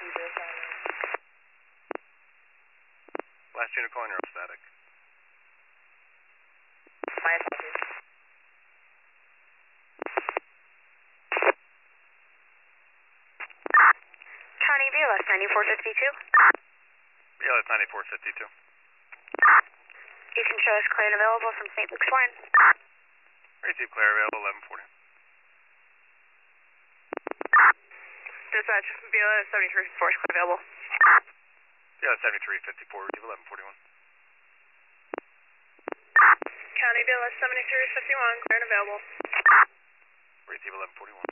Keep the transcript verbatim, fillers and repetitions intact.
Last unit calling your static. My apologies. County B L S ninety-four fifty-two. B L S ninety-four fifty-two. You can show us clear and available from Saint Luke's Warren. Receive clear available eleven forty. Dispatch, B L S seventy-three fifty-four is clear available. B L S seventy-three fifty-four, receive eleven forty-one. County B L S seventy-three fifty-one, clear and available. Receive eleven forty-one.